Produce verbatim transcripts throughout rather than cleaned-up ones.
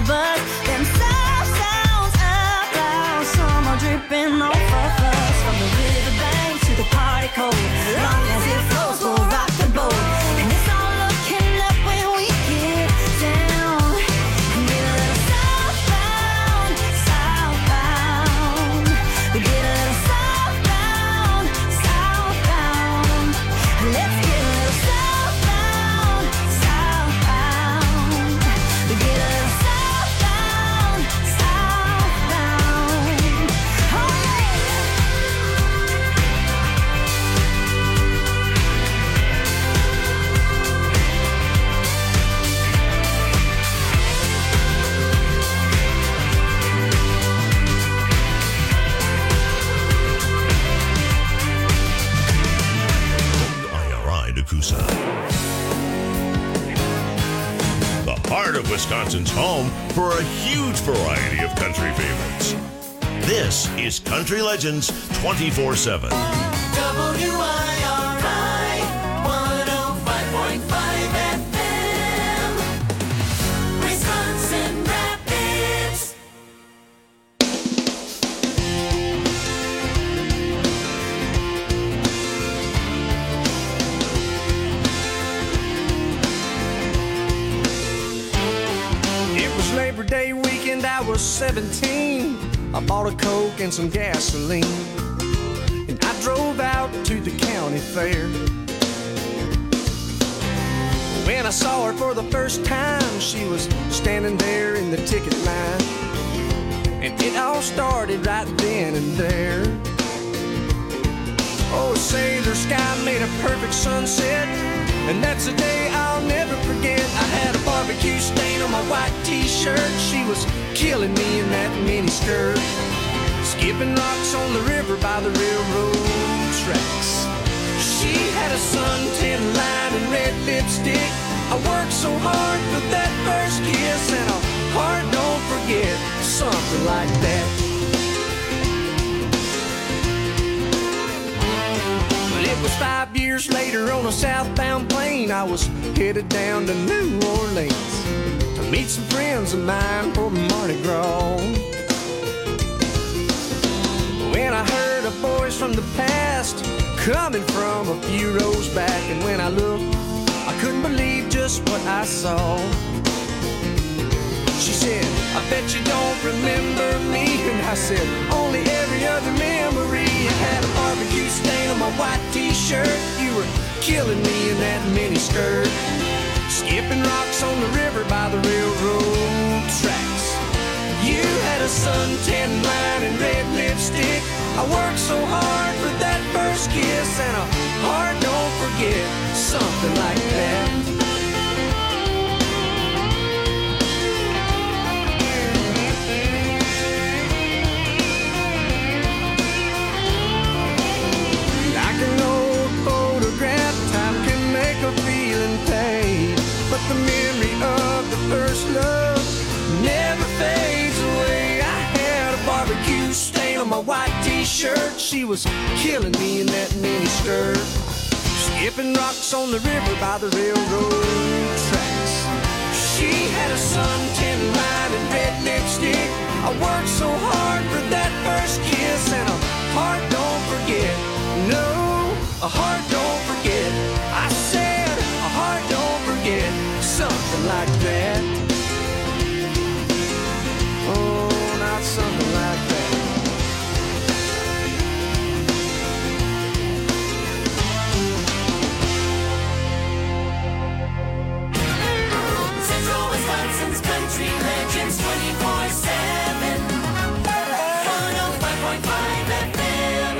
us. Them soft sounds out loud, summer dripping off of us. From the riverbank to the party cold, long as it flows, we'll rock the boat. And it's all looking up when we get down. And get a little southbound, southbound. We get a little southbound, southbound. Let's get a little southbound, southbound. We get a little southbound, southbound. Oh yeah. I R I Nakusa. The heart of Wisconsin's home for a huge variety of country favorites. This is Country Legends twenty-four seven. W I R I one oh five point five F M, Wisconsin Rapids. It was Labor Day weekend, I was seventeen. I bought a Coke and some gasoline, and I drove out to the county fair. When I saw her for the first time, she was standing there in the ticket line, and it all started right then and there. Oh, sailor sky made a perfect sunset, and that's a day I'll never forget. I had a barbecue stain on my white t-shirt. She was killing me in that mini skirt, skipping rocks on the river by the railroad tracks. She had a suntan line and red lipstick. I worked so hard for that first kiss, and a heart don't forget something like that. It was five years later on a southbound plane. I was headed down to New Orleans to meet some friends of mine for Mardi Gras. When I heard a voice from the past coming from a few rows back, and when I looked, I couldn't believe just what I saw. She said, I bet you don't remember me. And I said, only every other memory. I had a barbecue stain on my white t-shirt. You were killing me in that mini skirt, skipping rocks on the river by the railroad tracks. You had a suntan line and red lipstick. I worked so hard for that first kiss, and a heart don't forget something like that. But the memory of the first love never fades away. I had a barbecue stain on my white t-shirt. She was killing me in that mini skirt, skipping rocks on the river by the railroad tracks. She had a suntan line and red lipstick. I worked so hard for that first kiss, and a heart don't forget. No, a heart don't forget. I said a heart don't forget something like that. Oh, not something like that. Central Wisconsin's Country Legends twenty-four seven, one oh five point five F M.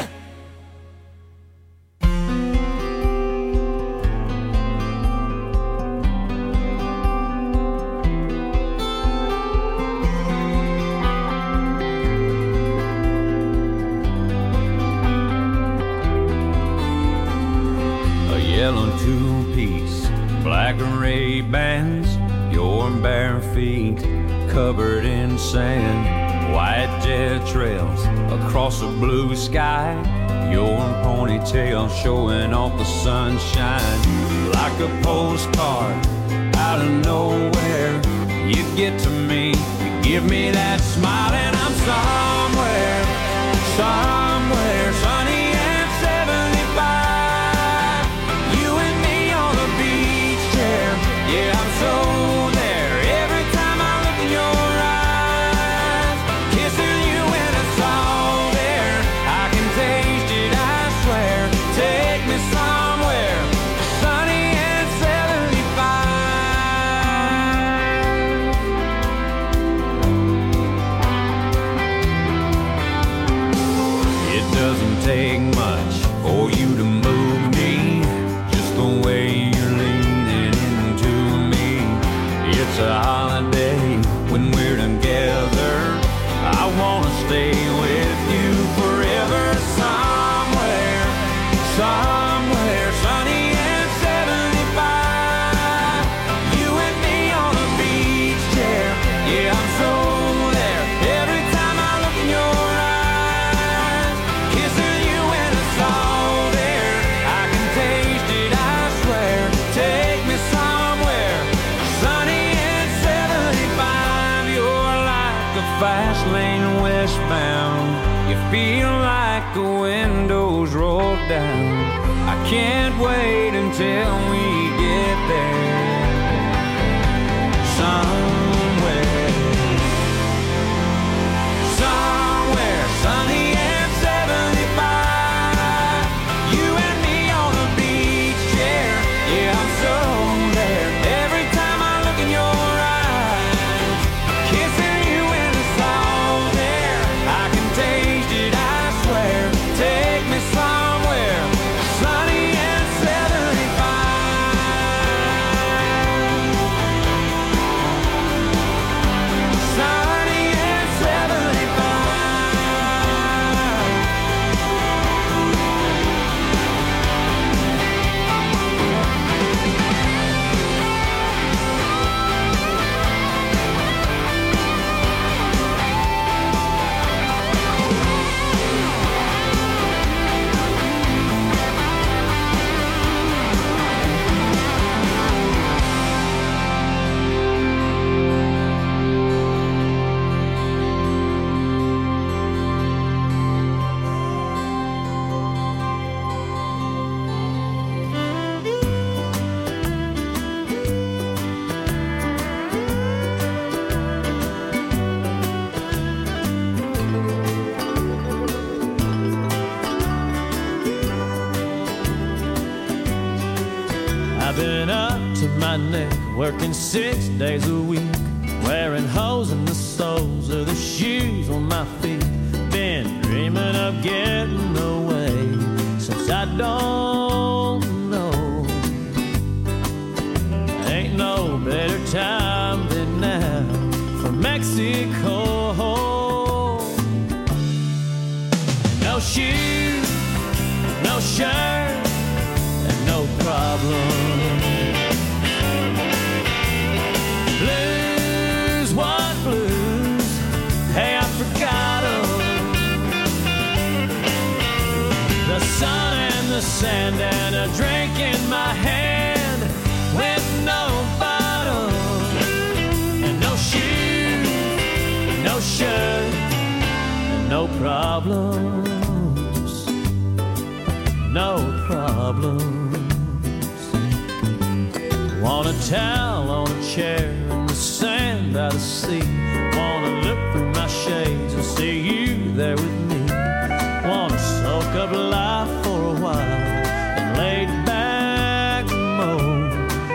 Yellow two-piece, black array bands, your bare feet covered in sand, white jet trails across a blue sky, your ponytail showing off the sunshine. Like a postcard out of nowhere, you get to me, Give me that smile and I'm somewhere, somewhere sunny and seventy-five. You and me on the beach chair, yeah, I'm so there. Every time I look in your eyes, kissing you and it's all there. I can taste it, I swear. Take me somewhere sunny and seventy-five. It doesn't take much for you to move me, just the way you're leaning into me. It's a holiday when we're together. I wanna stay with you forever. Somewhere, somewhere sunny and seventy-five. You and me on a beach chair, yeah, I'm so there. Every time I look in your eyes, kissing you and it's all there. I can taste it, I swear. Take me somewhere sunny and seventy-five. You're like a fast lane westbound. You feel like the windows roll down. I can't wait until we get there. Somewhere, somewhere sunny and seventy-five. You and me on a beach chair, yeah, I'm so there. Every time I look in your eyes, kissing you and it's all there. I can taste it, I swear. Take me somewhere sunny and seventy-five. Sunny and seventy-five. I've been up to my neck, working six days a week, wearing holes in the soles of the shoes on my feet. Been dreaming of getting away since I don't know. Ain't no better time than now for Mexico. No shoes, no shirt, and no problem. Blues, what blues? Hey, I forgot 'em. The sun and the sand and a drink in my hand with no bottle and no shoes, no shirt, and no problems, no problems. Want a towel on a chair in the sand by the sea. Wanna look through my shades and see you there with me. Wanna soak up life for a while and lay back mode.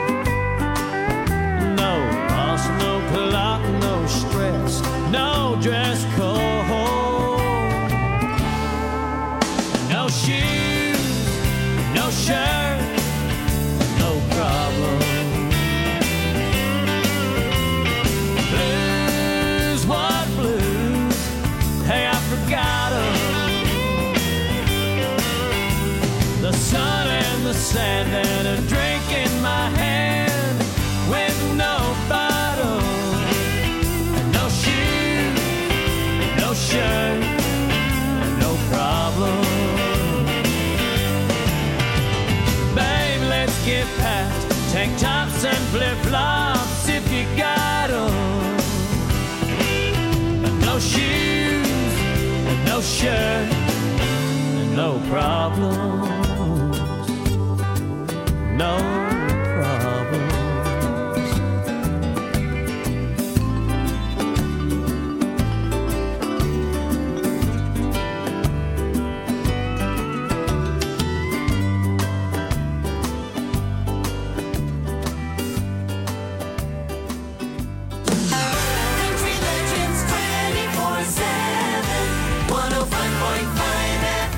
No boss, no clock, no stress, no dress code. No shoes, no shirt, no problem. Blues, what blues? Hey, I forgot future. No problems, no problems. Country Legends twenty-four seven, one oh five point five F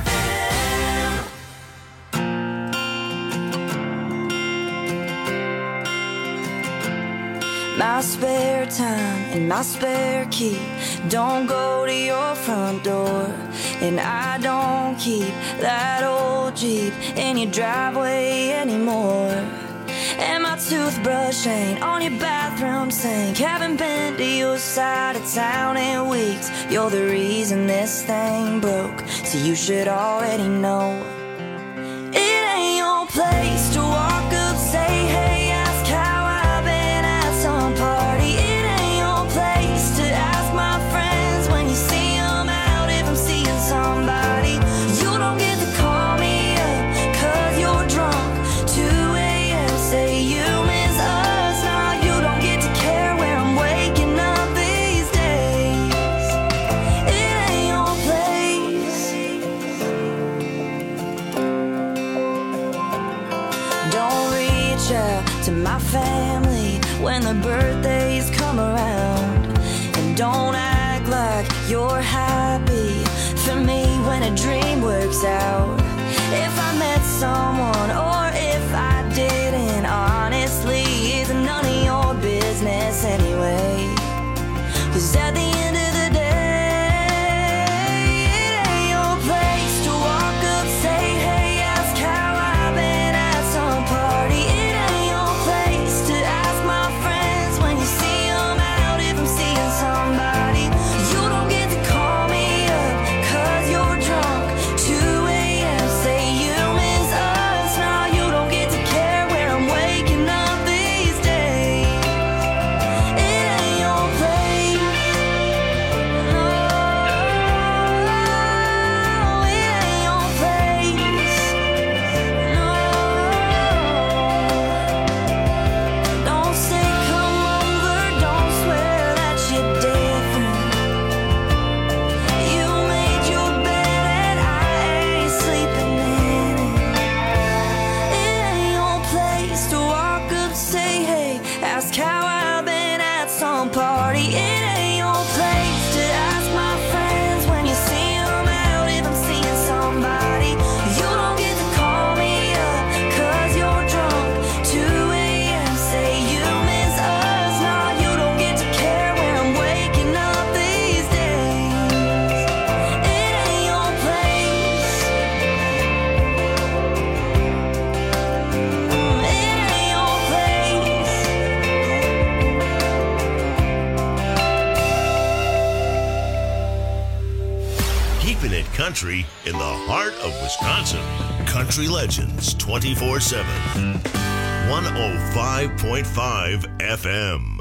M. My spare time and my spare key don't go to your front door, and I don't keep that old Jeep in your driveway anymore. And my toothbrush ain't on your bathroom sink. Haven't been to your side of town in weeks. You're the reason this thing broke, so you should already know. It ain't your place to walk up, say hey, ask how I've been at some party. It ain't your place to ask my friends when you see them out if I'm seeing somebody. You don't get to call me up cause you're drunk, two a.m. say you miss us. Now you don't get to care where I'm waking up these days. It ain't your place. Don't reach out to my family when the birthdays come around, and don't act like you're happy for me when a dream works out. If I met someone or if I didn't, honestly, it's none of your business anyway. Cause at the end of the day, it ain't your place to walk up, say hey, ask how I've been at some party. It ain't your place to ask my friends when you see them out if I'm seeing somebody. You don't get to call me up cause you're drunk, two a.m. say you miss us. Now you don't get to care where I'm waking up these days. It ain't your place. No, it ain't your place. No, don't say come over, don't swear that you're different. You made your bed and I ain't sleeping in it. It ain't your place to walk up, say hey, ask how I've been at some party. It ain't your place to ask my friends when you see them out if I'm seeing somebody. You don't get to call me up cause you're drunk, two a.m. say you miss us. Now you don't get to care where I'm waking up these days. It ain't your place. It ain't your place. Keeping it country in the heart of Wisconsin. Country Legends twenty-four seven. one oh five point five F M.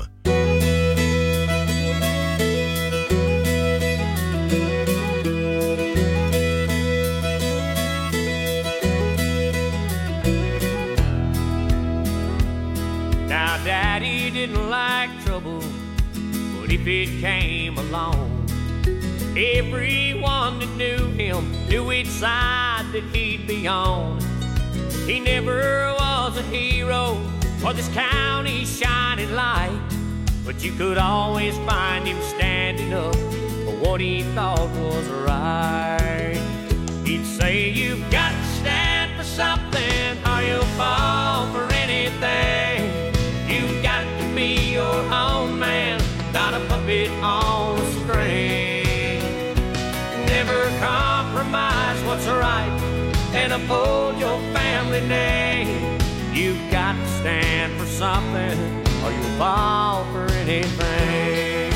Now, Daddy didn't like trouble, but if it came along, everyone that knew him knew which side that he'd be on. He never was a hero or this county's shining light, but you could always find him standing up for what he thought was right. He'd say, you've got to stand for something or you'll fall for anything. You've got to be your own man, not a puppet on a string. Never compromise what's right and uphold your family name. You've got to stand for something or you'll fall for anything.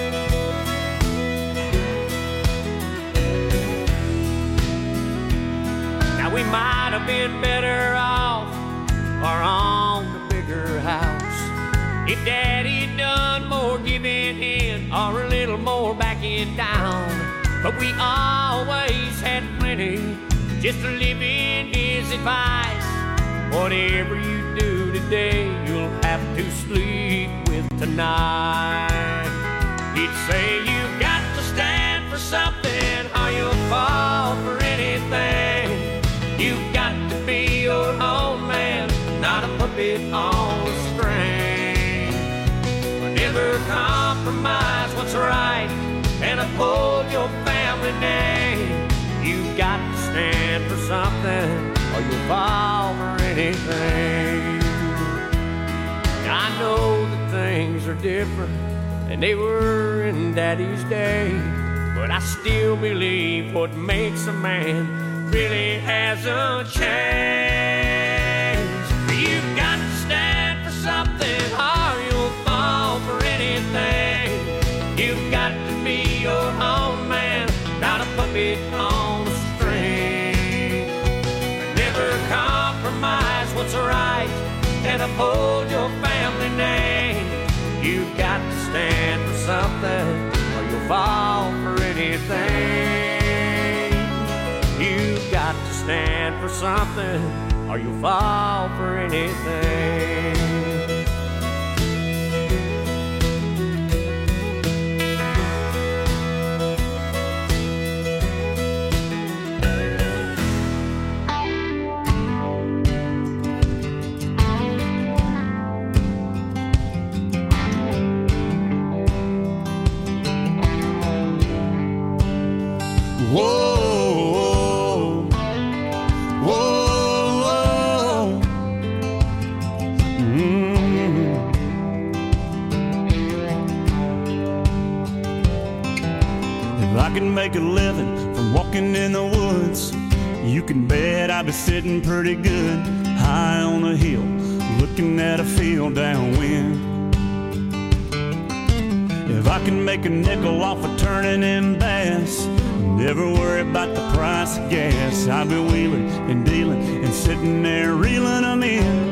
Now we might have been better off or on the bigger house if Daddy had done more giving in or a little more backing down. but we always had plenty. Just to live in his advice. Whatever you do today, you'll have to sleep with tonight. He'd say you've got to stand for something or you'll fall for anything. You've got to be your own man, not a puppet on a string. Never compromise what's right and uphold your family name. You've got to stand for something or you'll fall for anything. I know that things are different than they were in Daddy's day, but I still believe what makes a man really hasn't changed. You've got to stand for something or you'll fall for anything. You've got to be your own man, not a puppet on a string. Never compromise what's right and uphold your family name. You've got to stand for something or you'll fall for anything. You've got to stand for something or you'll fall for anything. Whoa, whoa, whoa. Mm. If I can make a living from walking in the woods, you can bet I'd be sitting pretty good high on a hill, looking at a field downwind. If I can make a nickel off of turning in bass, never worry about the price of gas, I'll be wheeling and dealing and sitting there reeling them in.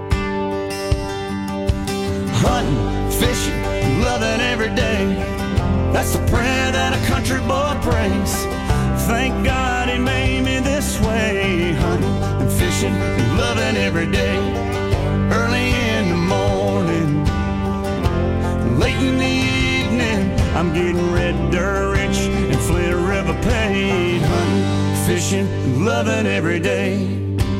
Hunting, fishing, loving every day, that's the prayer that a country boy prays. Thank God he made me this way. Hunting and fishing and loving every day. Early in the morning, late in the evening, I'm getting red dirt rich and Flint River paid. Hunting, fishing, and loving every day.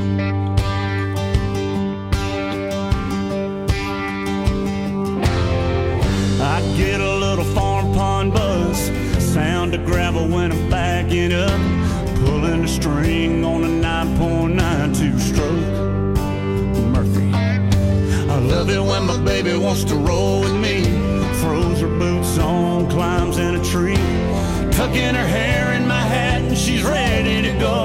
I get a little farm pond buzz, sound of gravel when I'm backing up, pulling a string on a nine point nine two stroke Murphy. I love it when my baby wants to roll with me, throws her boots on, climbs in a tree, tucking her hair in my hat and she's ready to go.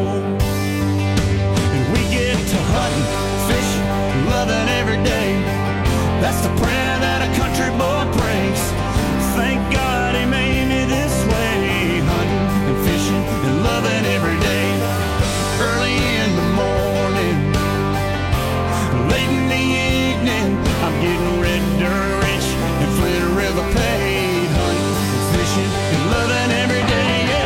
And we get to hunting, fishing, loving every day, that's the prayer that a country boy prays. Thank God he made me this way. Hunting and fishing and loving every day. Early in the morning, late in the evening, I'm getting red dirt rich and Flint River paid. Hunting and fishing and loving every day, yeah.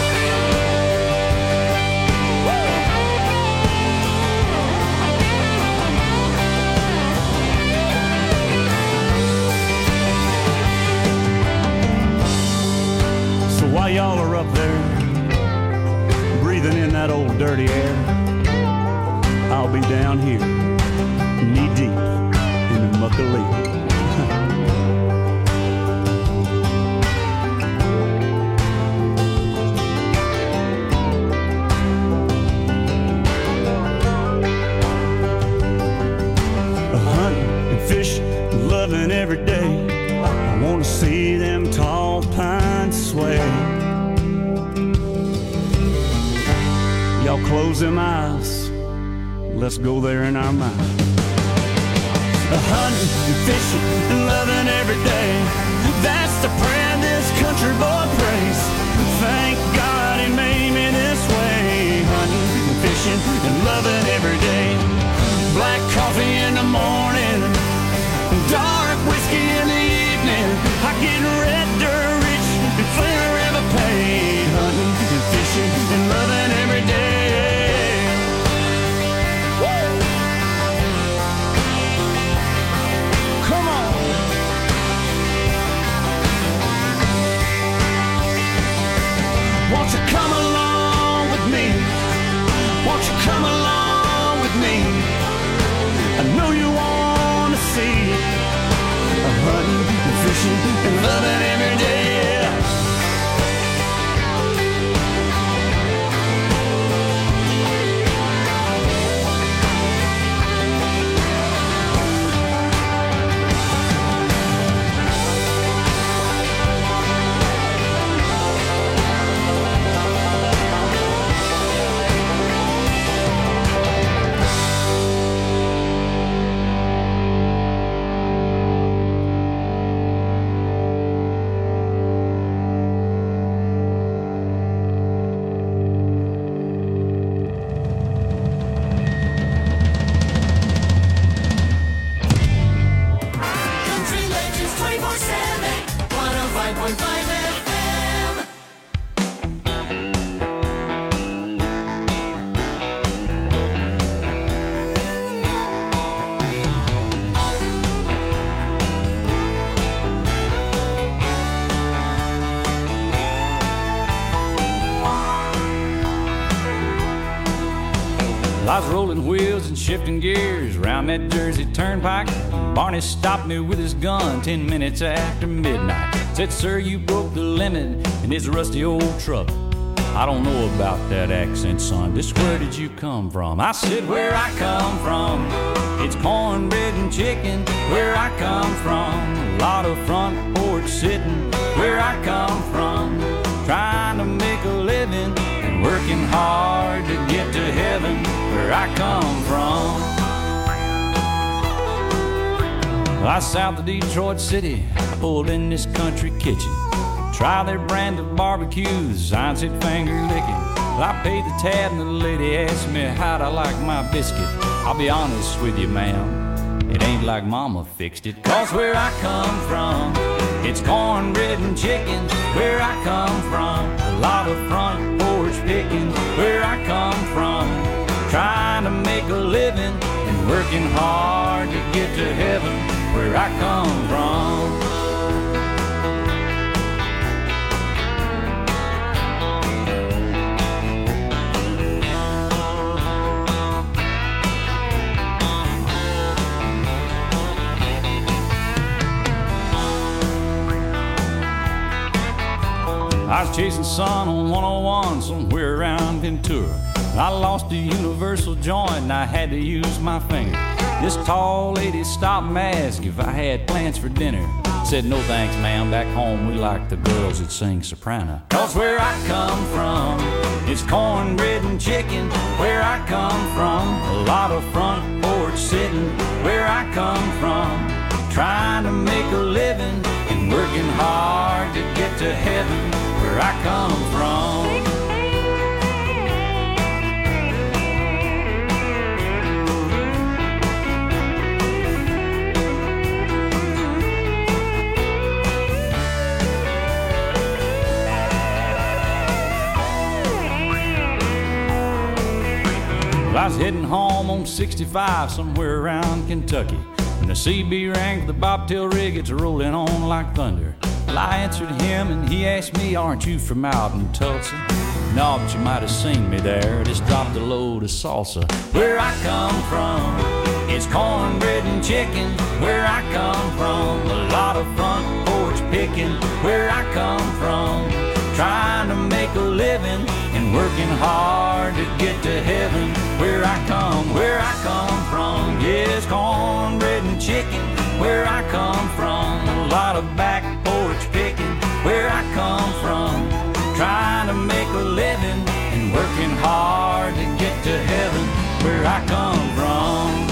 So while y'all are up there breathing in that old dirty air, I'll be down here knee deep in the muck of leaf. Loving every day, I want to see them tall pines sway. Y'all close them eyes, let's go there in our mind. Hunting and fishing and loving every day, that's the prayer this country boy prays. Thank God he made me this way. Hunting and fishing and loving every day. Black coffee in the morning, dark whiskey in the evening, I get red dirt rich and Flint River paid. point five F M. I was rolling wheels and shifting gears around that Jersey turnpike. Barney stopped me with his gun ten minutes after midnight. Said, sir, you broke the limit in this rusty old truck. I don't know about that accent, son. Just where did you come from? I said, where I come from, it's cornbread and chicken. Where I come from, a lot of front porch sitting. Where I come from, trying to make a living and working hard to get to heaven. Where I come from, I was south of Detroit City. I pulled in this country kitchen, try their brand of barbecues. Sign said finger licking. Well, I paid the tab and the lady asked me how'd I like my biscuit. I'll be honest with you, ma'am, it ain't like mama fixed it. Cause where I come from, it's cornbread and chicken. Where I come from, a lot of front porch picking. Where I come from, trying to make a living and working hard to get to heaven. Where I come from, I was chasing sun on one oh one somewhere around Ventura. I lost a universal joint and I had to use my finger. This tall lady stopped and asked if I had plans for dinner. Said, no thanks, ma'am, back home we like the girls that sing soprano. Cause where I come from, it's cornbread and chicken. Where I come from, a lot of front porch sitting. Where I come from, trying to make a living and working hard to get to heaven. Where I come from, I was heading home on sixty-five somewhere around Kentucky when the C B rang for the bobtail rig. It's rolling on like thunder. Well, I answered him and he asked me, aren't you from out in Tulsa? No, but you might have seen me there. Just dropped a load of salsa. Where I come from, it's cornbread and chicken. Where I come from, a lot of front porch picking. Where I come from, trying to make a living and working hard to get to heaven. Where I come, where I come from, yes, cornbread and chicken. Where I come from, a lot of back porch picking. Where I come from, trying to make a living and working hard to get to heaven. Where I come from,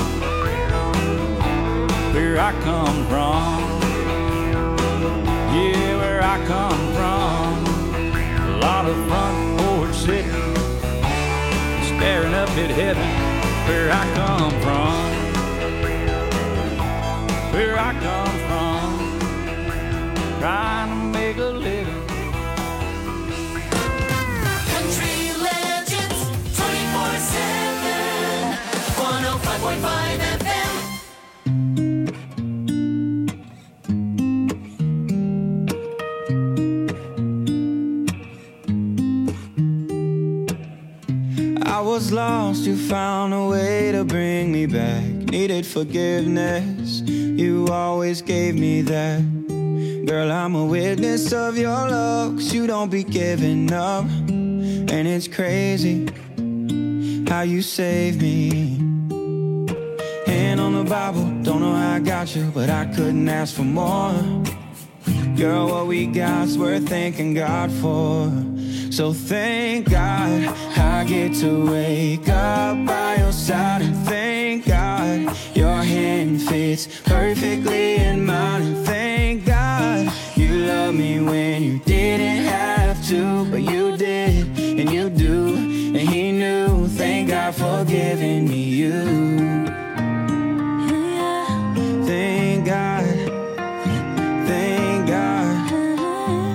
where I come from, yeah, where I come from, a lot of front porch sitting, staring up at heaven. Where I come from, where I come from, trying to make a living. Country Legends twenty-four seven, one oh five point five F M. I was lost, you found a way to bring me back. Needed forgiveness, you always gave me that. Girl, I'm a witness of your love, 'cause you don't be giving up. And it's crazy how you saved me. Hand on the Bible, don't know how I got you, but I couldn't ask for more. Girl, what we got's worth thanking God for. So thank God I get to wake up by your side. And thank God your hand fits perfectly in mine. And thank God you love me when you didn't have to, but you did, and you do, and he knew. Thank God for giving me you. Thank God, thank God,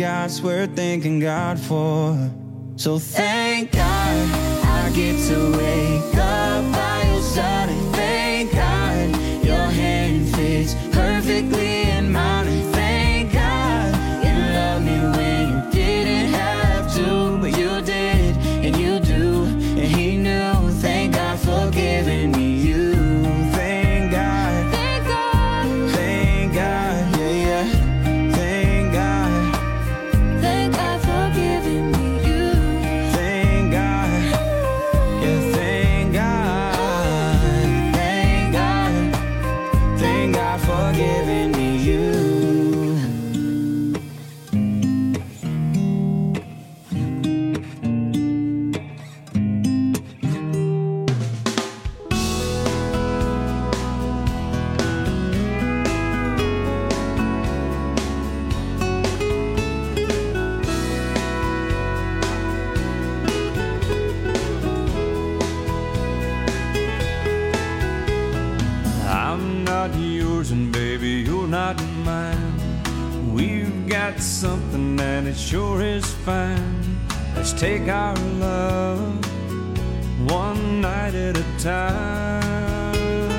God's worth thanking God for. So thank God I get to wake up by your side, and thank God your hand fits perfectly in mine, and thank God you love me when you didn't have to, but you did, and you do, and he knew. Thank God for giving me you. Thank God, thank God, thank God, yeah, yeah. Thank God, thank God for giving me you. Thank God, yeah, thank God, thank God, thank God for giving me you. I'm not yours and baby, you're not mine. We've got something and it sure is fine. Let's take our love one night at a time.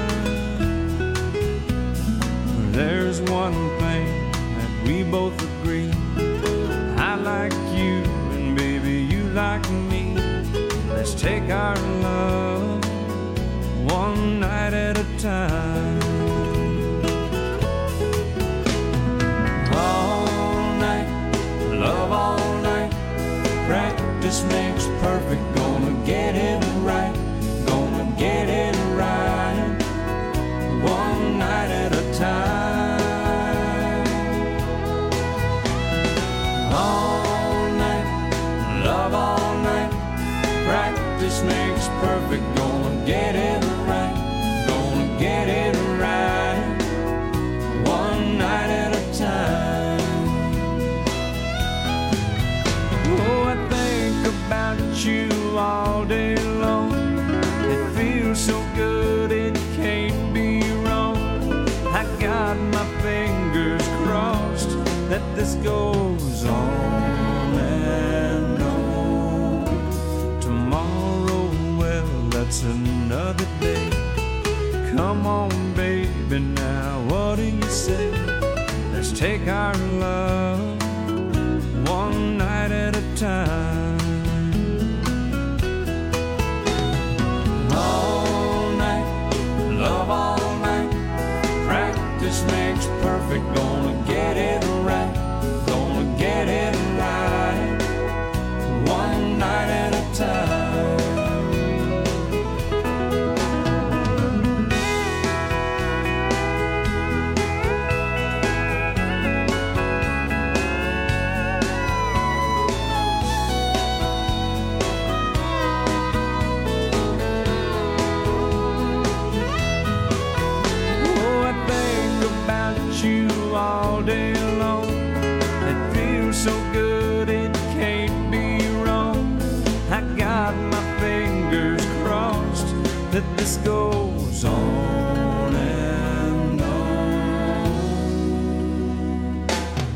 There's one thing that we both agree. I like you and baby you like me. Let's take our love one night at a time. All night, love all night. Practice makes perfect. Gonna get it right. Gonna get it right. One night at a time. All night, love all night. Practice makes perfect. Gonna get it right. Gonna get it right. One night at a time. Oh, I think about you all day long. It feels so good, it can't be wrong. I got my fingers crossed that this goes on and on. Tomorrow, well, that's another day. Come on, baby, now what do you say? Let's take our love one night at a time. All night, love all night. Practice makes perfect. Gonna get it right. Gonna get it right. One night at a time. All day long, it feels so good, it can't be wrong. I got my fingers crossed that this goes on and on.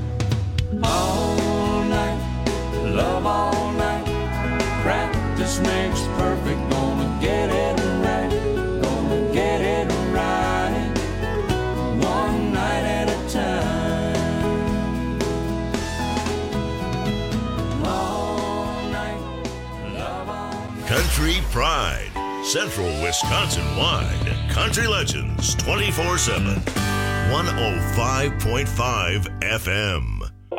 All night, love all night. Practice makes perfect. Gonna get it right. Gonna get it right. One night at a time. All night, love all night. Country Pride, Central Wisconsin wide. Country Legends twenty-four seven. one oh five point five F M.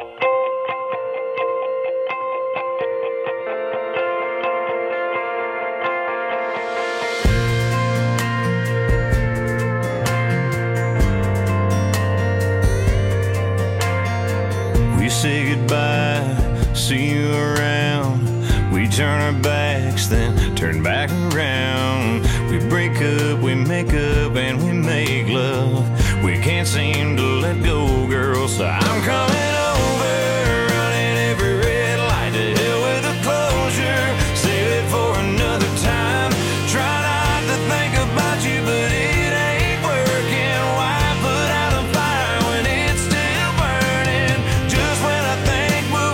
Say goodbye, see you around. We turn our backs, then turn back around. We break up, we make up, and we make love. We can't seem to let go, girl, so I'm coming over, running every red light. To hell with the closure, save it for another time. Try not to think about you, but it ain't working. Why put out a fire when it's still burning? Just when I think we'll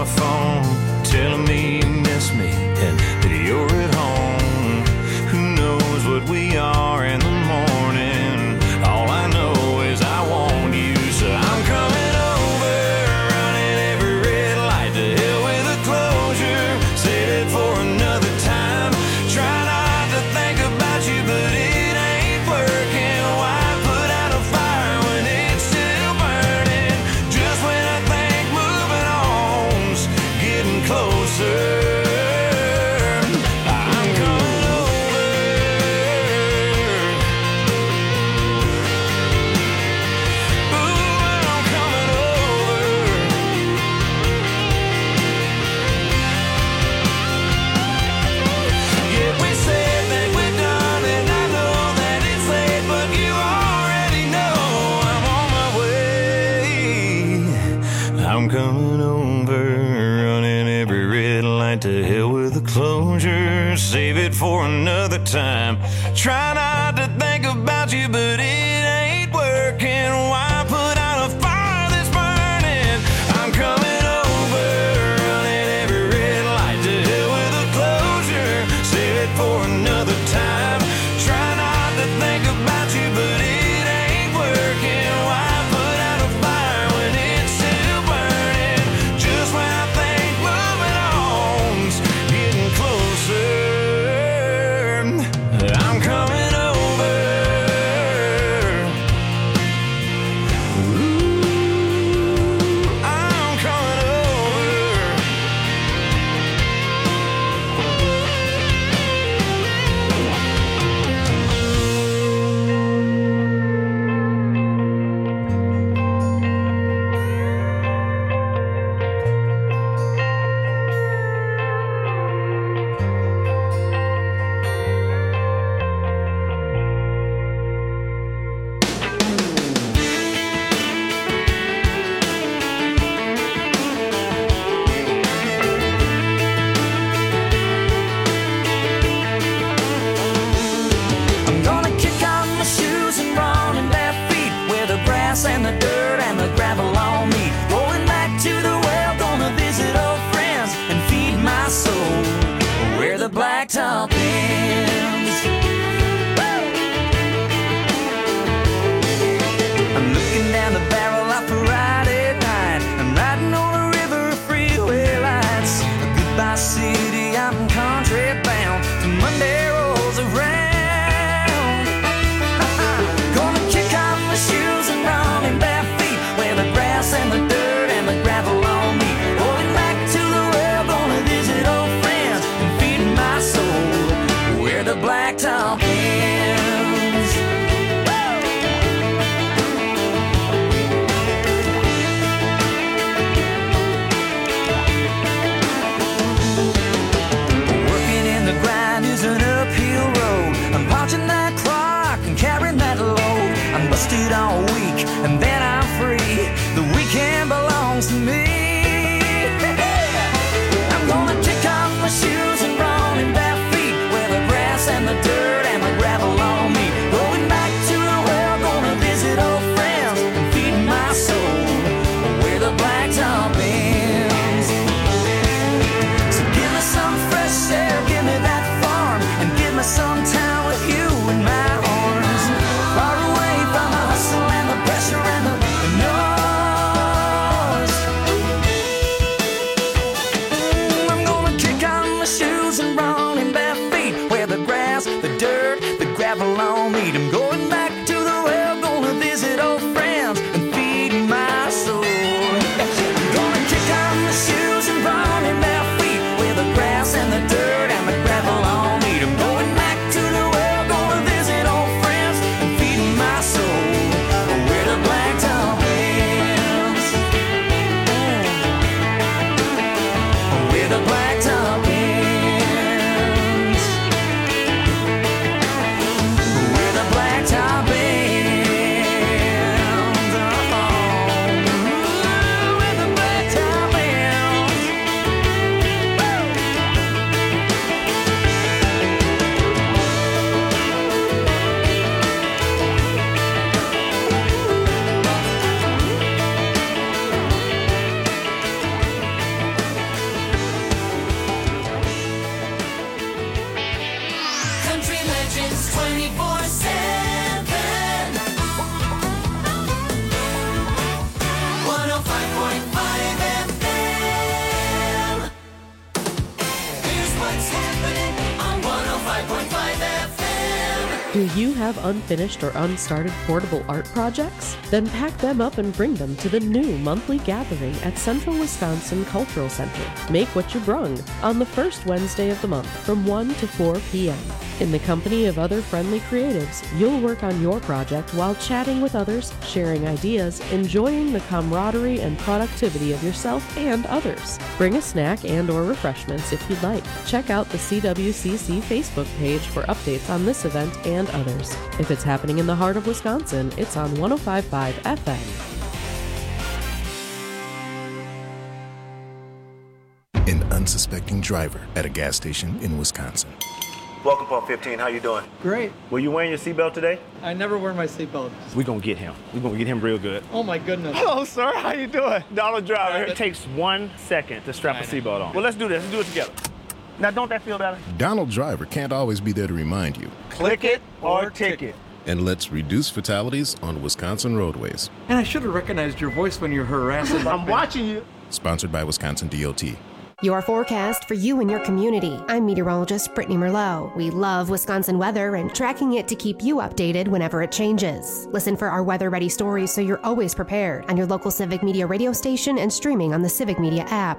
my phone, telling me you miss me and that you're at home. Who knows what we are in the morning? All I know is I want you, so I'm coming over, running every red light to hell with a closure. Save it for another time. Try not to think about you, but it ain't working. Why put out a fire when it's still burning? Just when I think moving on's getting closer, I'm coming over. Ooh, I'm coming over. Yeah, we said that we're done, and I know that it's late, but you already know I'm on my way. I'm coming over, running every red light to hell with a closure. Save it for another time. Try not to think about you, but it ain't working. Why put out a fire that's burning? I'm coming over, running every red light to hell with a closure. Save it for another time. Try not to think about you, but it ain't working. Why put out a fire when it's still burning? Just when I think moving on's getting closer, I'm coming over. Do you have unfinished or unstarted portable art projects? Then pack them up and bring them to the new monthly gathering at Central Wisconsin Cultural Center. Make what you brung on the first Wednesday of the month from one to four p.m. In the company of other friendly creatives, you'll work on your project while chatting with others, sharing ideas, enjoying the camaraderie and productivity of yourself and others. Bring a snack and or refreshments if you'd like. Check out the C W C C Facebook page for updates on this event and others. If it's happening in the heart of Wisconsin, it's on one oh five point five F M. An unsuspecting driver at a gas station in Wisconsin. Welcome, Pump fifteen. How you doing? Great. Were you wearing your seatbelt today? I never wear my seatbelt. We're going to get him. We're going to get him real good. Oh, my goodness. Hello, sir. How you doing? Donald Driver. It takes one second to strap a seatbelt on. Well, let's do this. Let's do it together. Now, don't that feel better? Donald Driver can't always be there to remind you. Click it or ticket. And let's reduce fatalities on Wisconsin roadways. And I should have recognized your voice when you're harassing. I'm watching you. Sponsored by Wisconsin D O T. Your forecast for you and your community. I'm meteorologist Brittany Merlot. We love Wisconsin weather and tracking it to keep you updated whenever it changes. Listen for our weather-ready stories so you're always prepared on your local Civic Media radio station and streaming on the Civic Media app.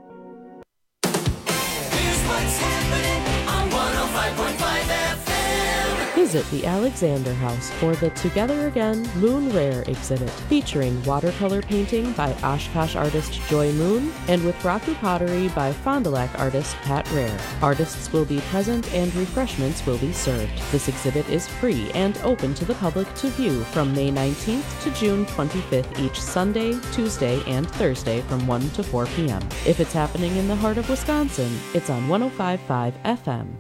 Here's what's happening on one oh five point five F M. Visit the Alexander House for the Together Again Moon Rare exhibit, featuring watercolor painting by Oshkosh artist Joy Moon and with Raku pottery by Fond du Lac artist Pat Rare. Artists will be present and refreshments will be served. This exhibit is free and open to the public to view from May nineteenth to June twenty-fifth each Sunday, Tuesday, and Thursday from one to four p.m. If it's happening in the heart of Wisconsin, it's on one oh five point five F M.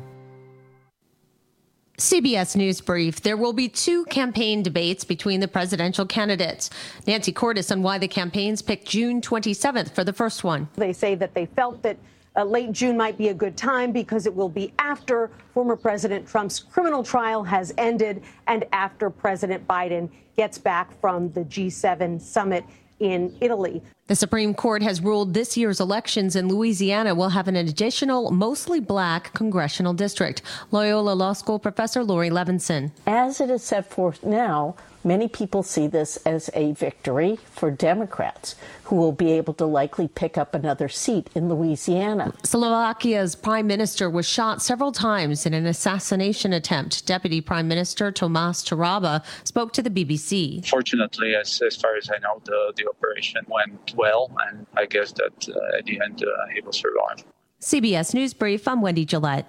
C B S News Brief. There will be two campaign debates between the presidential candidates. Nancy Cordes on why the campaigns picked June twenty-seventh for the first one. They say that they felt that uh, late June might be a good time because it will be after former President Trump's criminal trial has ended and after President Biden gets back from the G seven summit in Italy. The Supreme Court has ruled this year's elections in Louisiana will have an additional, mostly black congressional district. Loyola Law School professor Lori Levinson. As it is set forth now, many people see this as a victory for Democrats, who will be able to likely pick up another seat in Louisiana. Slovakia's prime minister was shot several times in an assassination attempt. Deputy Prime Minister Tomas Taraba spoke to the B B C. Fortunately, as, as far as I know, the, the operation went well, and I guess that uh, at the end uh, he will survive. C B S News Brief, I'm Wendy Gillette.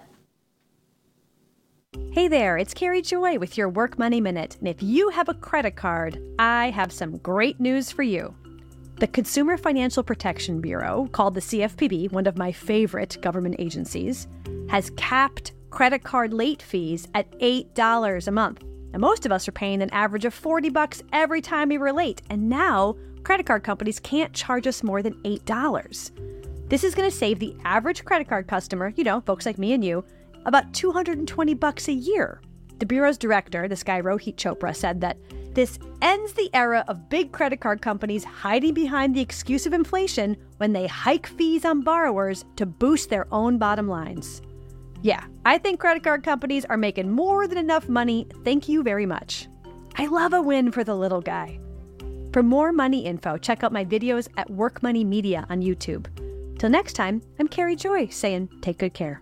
Hey there, it's Carrie Joy with your Work Money Minute. And if you have a credit card, I have some great news for you. The Consumer Financial Protection Bureau, called the C F P B, one of my favorite government agencies, has capped credit card late fees at eight dollars a month. And most of us are paying an average of forty bucks every time we were late. And now credit card companies can't charge us more than eight dollars. This is going to save the average credit card customer, you know, folks like me and you, about two hundred twenty bucks a year. The Bureau's director, this guy Rohit Chopra, said that this ends the era of big credit card companies hiding behind the excuse of inflation when they hike fees on borrowers to boost their own bottom lines. Yeah, I think credit card companies are making more than enough money. Thank you very much. I love a win for the little guy. For more money info, check out my videos at Work Money Media on YouTube. Till next time, I'm Carrie Joy saying take good care.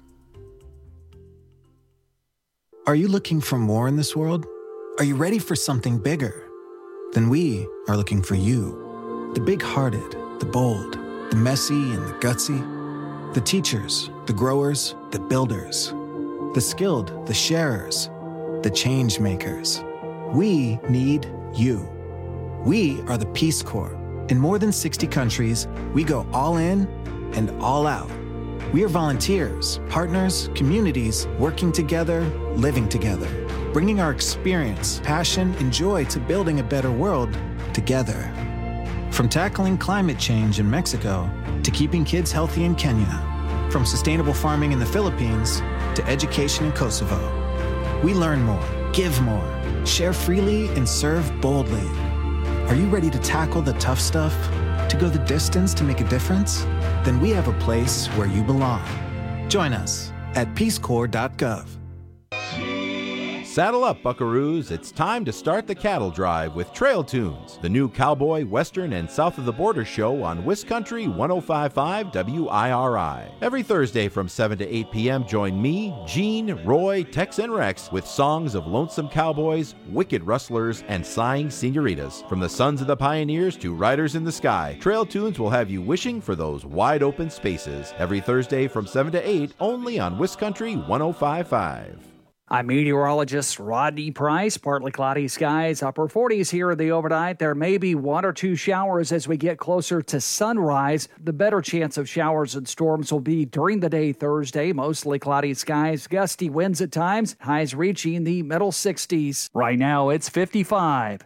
Are you looking for more in this world? Are you ready for something bigger? Then we are looking for you. The big-hearted, the bold, the messy and the gutsy. The teachers, the growers, the builders. The skilled, the sharers, the change makers. We need you. We are the Peace Corps. In more than sixty countries, we go all in and all out. We are volunteers, partners, communities, working together, living together, bringing our experience, passion, and joy to building a better world together. From tackling climate change in Mexico to keeping kids healthy in Kenya, from sustainable farming in the Philippines to education in Kosovo. We learn more, give more, share freely, and serve boldly. Are you ready to tackle the tough stuff? To go the distance to make a difference? Then we have a place where you belong. Join us at peace corps dot gov. C Saddle up, buckaroos. It's time to start the cattle drive with Trail Tunes, the new cowboy, western, and south of the border show on WisCountry one oh five point five W I R I. Every Thursday from seven to eight p.m., join me, Gene, Roy, Tex, and Rex with songs of lonesome cowboys, wicked rustlers, and sighing senoritas. From the sons of the pioneers to riders in the sky, Trail Tunes will have you wishing for those wide open spaces. Every Thursday from seven to eight, only on WisCountry one oh five point five. I'm meteorologist Rodney Price. Partly cloudy skies, upper forties here in the overnight. There may be one or two showers as we get closer to sunrise. The better chance of showers and storms will be during the day Thursday. Mostly cloudy skies, gusty winds at times, highs reaching the middle sixties. Right now it's fifty-five.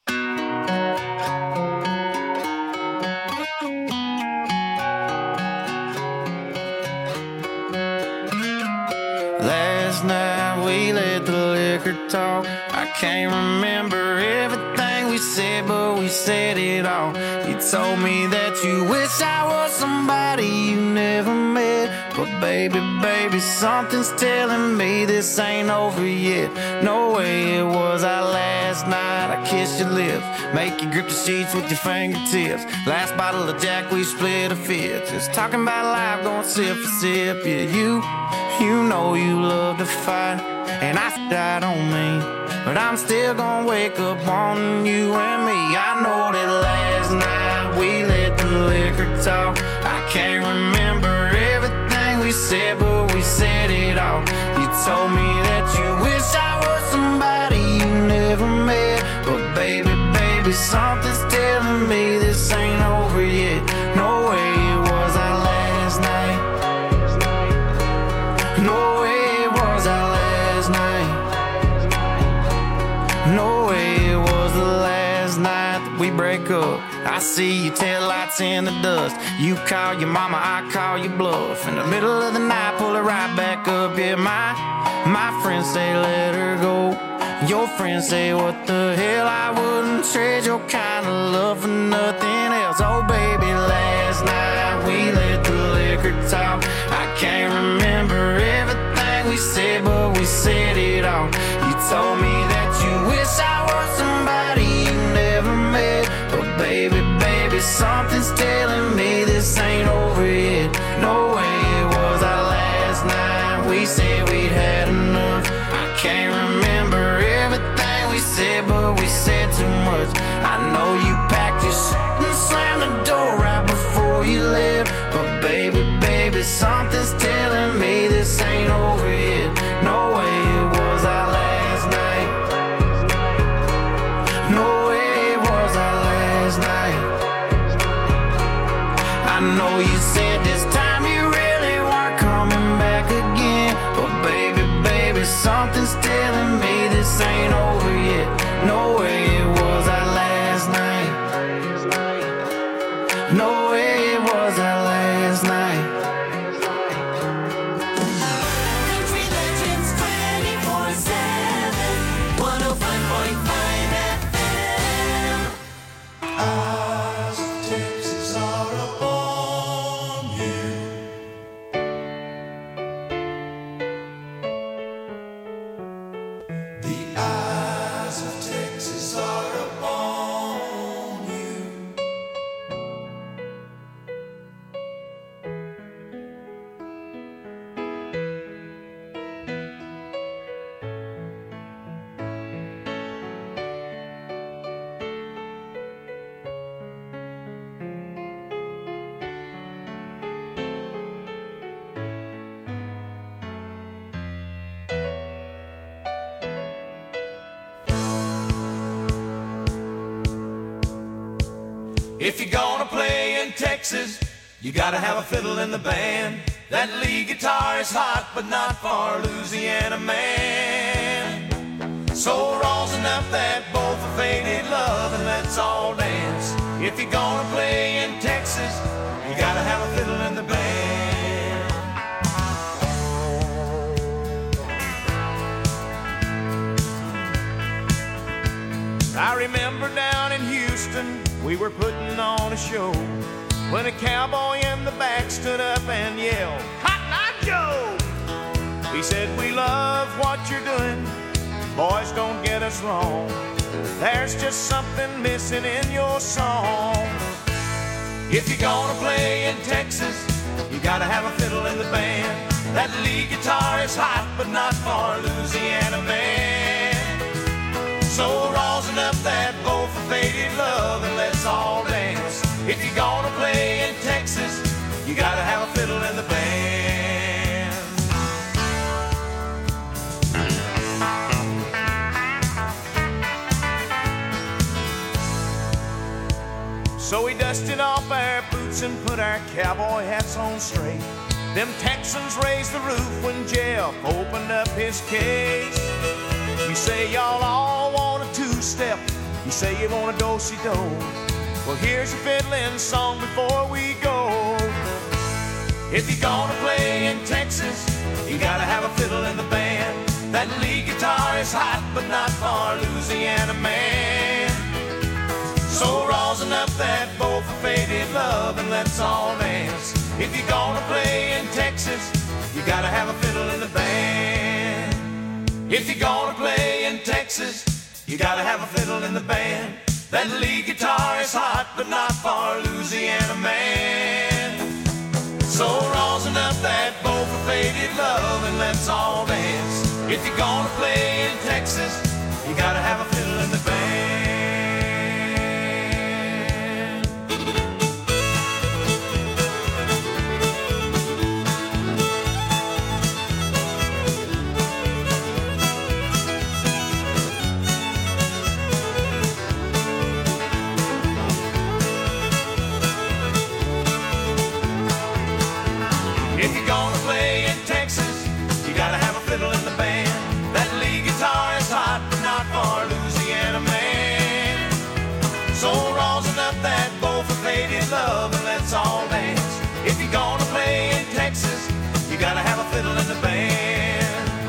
Last night we let the liquor talk. I can't remember everything we said, but we said it all. You told me that you wish I was somebody you never met. But baby, baby, something's telling me this ain't over yet. No way it was our last night. I kissed your lips, make you grip the sheets with your fingertips. Last bottle of Jack, we split a fifth. Just talking about life, going sip for sip. Yeah, you, you know you love to fight, and I died on me, but I'm still gonna wake up on you and me. I know that last night we let the liquor talk. I can't remember everything we said, but we said it all. You told me that you wish I was somebody you never met. But baby, baby, something's telling me this ain't over yet. No way it was our last night. No way it was our last night. No way it was the last night that we break up. I see your taillights in the dust. You call your mama, I call your bluff. In the middle of the night, pull it right back up. Yeah, my, my friends say let her go. Your friends say what the hell, I wouldn't trade your kind of love for nothing else. Oh baby, last night we let the liquor talk. I can't remember everything we said, but we said it all. You told me that you wish I was somebody you never met. But baby, baby, something's telling me this ain't over yet. No way it was our last night. We said we'd had enough. I can't remember everything we said, but we said too much. I know you packed your shit and slammed the door right before you left. But baby, baby, something's telling me this ain't over yet. No way it was our last night. No way it was our last night. I know you said this time you really weren't coming back again. But baby, baby, something's telling me this ain't over yet. No way it was our last night. No way it was our last night. Country Legends twenty-four seven, one oh five point five F M. Eyes of Texas are upon you. The eyes of Texas are upon you. If you're gonna play in Texas, you gotta have a fiddle in the band. That lead guitar is hot, but not for Louisiana man. So raw's enough that both are faded love, and let's all dance. If you're gonna play in Texas, you gotta have a fiddle in the band. I remember down in Houston, we were putting on a show when a cowboy in the back stood up and yelled, Cotton Eye Joe! He said, we love what you're doing. Boy, is wrong. There's just something missing in your song. If you're gonna play in Texas, you gotta have a fiddle in the band. That lead guitar is hot, but not for Louisiana man. So rosin up that bow for faded love and let's all dance. If you're gonna play in Texas, you gotta have a fiddle in the band. So we dusted off our boots and put our cowboy hats on straight. Them Texans raised the roof when Jeff opened up his case. You say y'all all want a two-step. You say you want a do-si-do. Well, here's a fiddling song before we go. If you're gonna play in Texas, you gotta have a fiddle in the band. That lead guitar is hot, but not for Louisiana man. So rosin up that bow for faded love and let's all dance. If you're gonna play in Texas, you gotta have a fiddle in the band. If you're gonna play in Texas, you gotta have a fiddle in the band. That lead guitar is hot, but not for Louisiana man. So rosin up that bow for faded love and let's all dance. If you're gonna play in Texas, you gotta have a fiddle in the band. If you're gonna play in Texas, you gotta have a fiddle in the band. That lead guitar is hot, but not for Louisiana man. So rosin up that bow for faded love and let's all dance. If you're gonna play in Texas, you gotta have a fiddle in the band.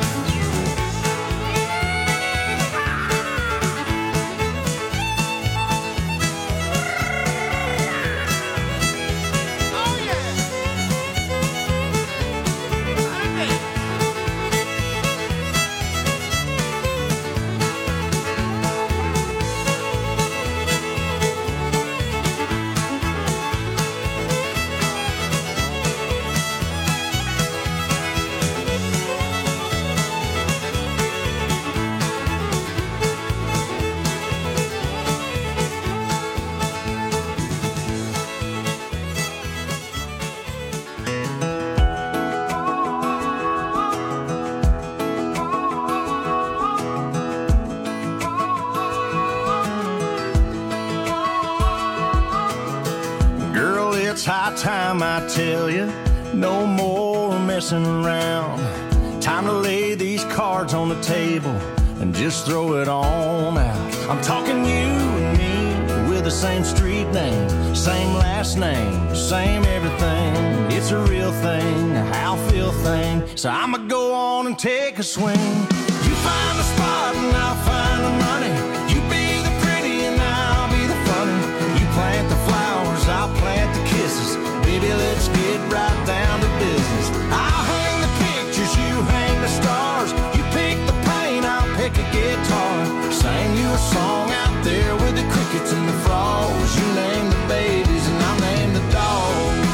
High time I tell you, no more messing around. Time to lay these cards on the table and just throw it on out. I'm talking you and me with the same street name, same last name, same everything. It's a real thing, a how feel thing. So I'ma go on and take a swing. You find the spot and I'll find the money. You be the pretty and I'll be the funny. You plant the flowers, I'll plant the kisses. Baby, let's get right down to business. I'll hang the pictures, you hang the stars. You pick the paint, I'll pick a guitar. Sing you a song out there with the crickets and the frogs. You name the babies and I'll name the dogs.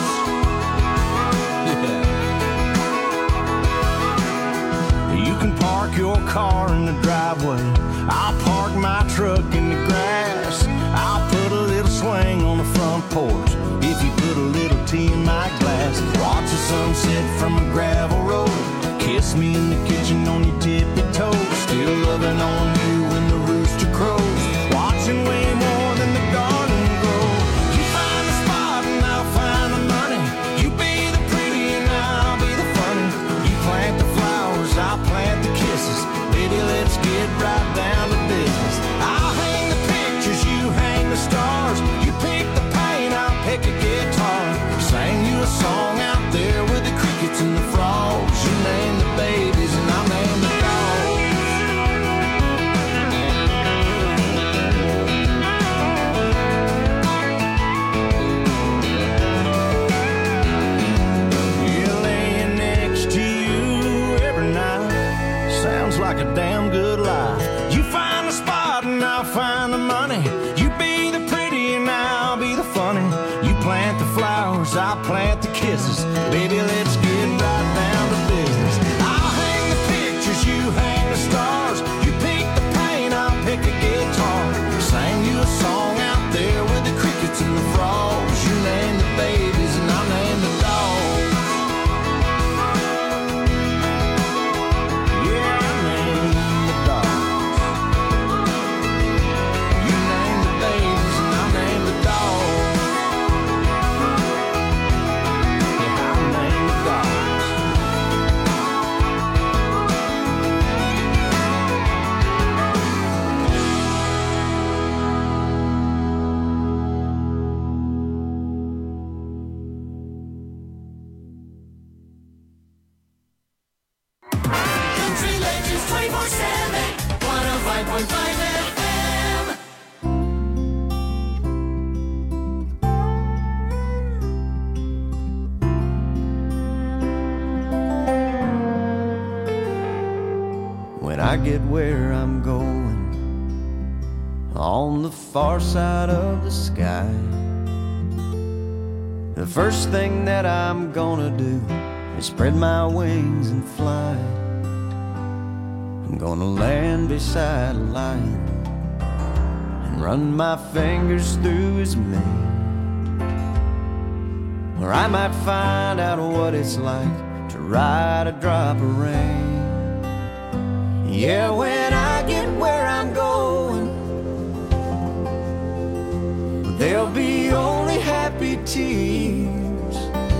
Yeah. You can park your car in the driveway. I'll park my truck in the grass. I'll put a little swing on the front porch. If you put a little tea in my glass, watch the sunset from a gravel road. Kiss me in the kitchen on your tippy toes. Still loving on you when the rooster crows. Watching way more than the garden grow. You find the spot and I'll find the money. You be the pretty and I'll be the funny. You plant the flowers, I'll plant the kisses. Baby, let's get right down to business. I'll hang the pictures, you hang the stars. You pick the paint, I'll pick a guitar. Sang you a song out there with the crickets and the frogs. You name the babies and I'll name the dogs. Yeah, laying next to you every night sounds like a damn good life. You find the five point five F M. When I get where I'm going, on the far side of the sky, the first thing that I'm gonna do is spread my wings and fly. I'm gonna land beside a lion and run my fingers through his mane. Or I might find out what it's like to ride a drop of rain. Yeah, when I get where I'm going, there'll be only happy tears.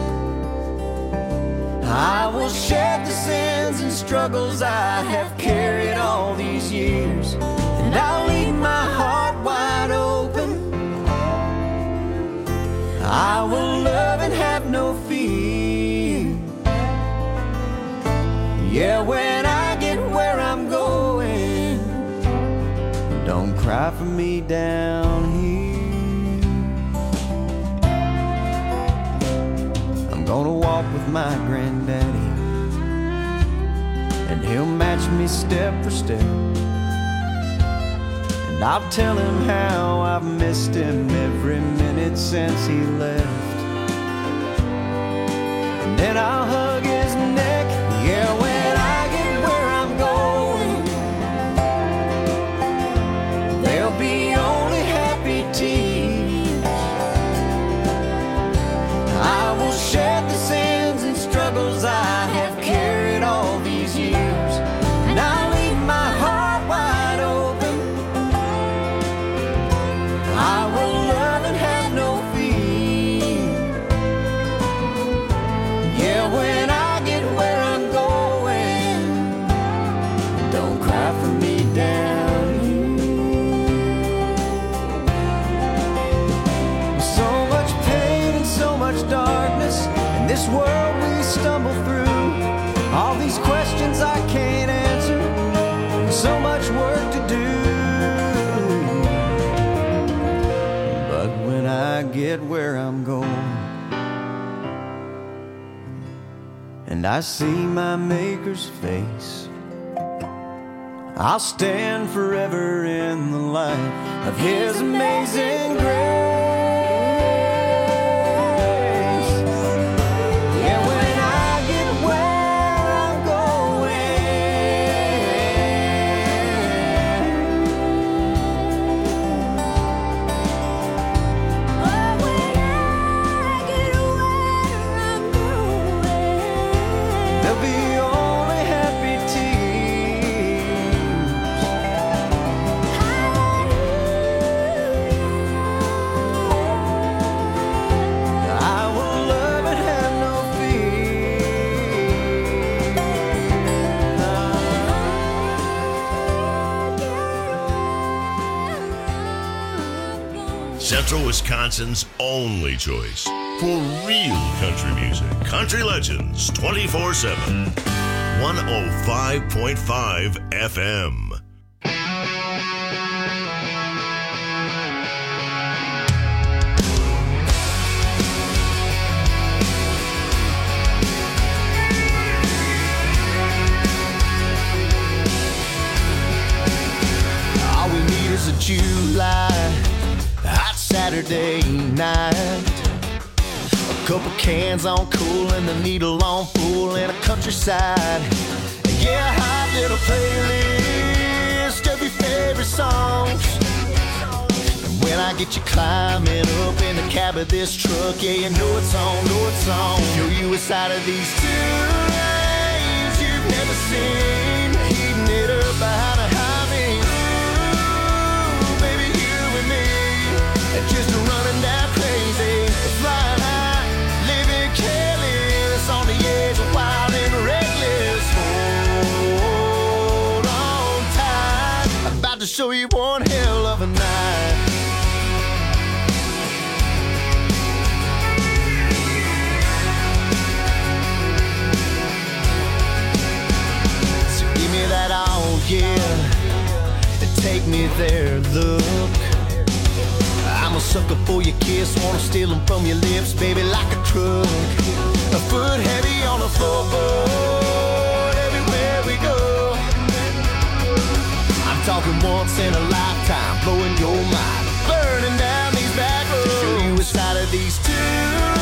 I will shed the sins and struggles I have carried all these years, and I'll leave my heart wide open. I will love and have no fear. Yeah, when I get where I'm going, don't cry for me down here. I'm gonna walk with my granddaddy, and he'll match me step for step. And I'll tell him how I've missed him every minute since he left. And then I'll hug his neck. Yeah, when I get where I'm going, there'll be only happy tears. I will shed the sins and struggles I have carried all these years, and I'll leave my heart wide open. I will love and have no fear. Yeah, when I get where I'm going, don't cry for me down here. So much pain and so much darkness in this world we stumble through. All these questions I can't answer, and so much work to do. But when I get where I'm going, and I see my Maker's face, I'll stand forever in the light of His amazing grace. Yeah, when I get where I'm going, there'll be only happy tears. I will love and have no fear. Central Wisconsin's only choice for real country music. Country Legends twenty-four seven. one oh five point five F M. All we need is a July hot Saturday night, a couple cans on cool and the needle on full and a countryside. Yeah, a hot little playlist of your favorite songs. And when I get you climbing up in the cab of this truck, yeah, you know it's on, know it's on. Show you a side of these two lanes you've never seen, heating it up behind a high beam. Ooh, baby, you and me, and just running down crazy, flying high, living careless on the edge of wild and reckless. Hold on tight, I'm about to show you one hell of a night. So give me that all, yeah. take me there, look. I'm a sucker for your kiss, wanna steal them from your lips, baby, like a truck. A foot heavy on the floorboard, everywhere we go. I'm talking once in a lifetime, blowing your mind, burning down these back roads. To show you a side of these two